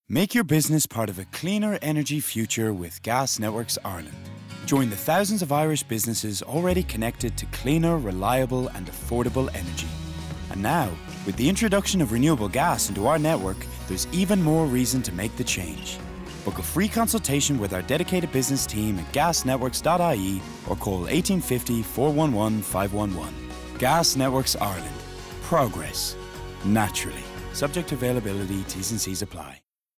Make your business part of a cleaner energy future with Gas Networks Ireland. Join the thousands of Irish businesses already connected to cleaner, reliable and affordable energy. And now, with the introduction of renewable gas into our network, there's even more reason to make the change. Book a free consultation with our dedicated business team at gasnetworks.ie or call 1850 411 511. Gas Networks Ireland. Progress. Naturally. Subject to availability, T's and C's apply.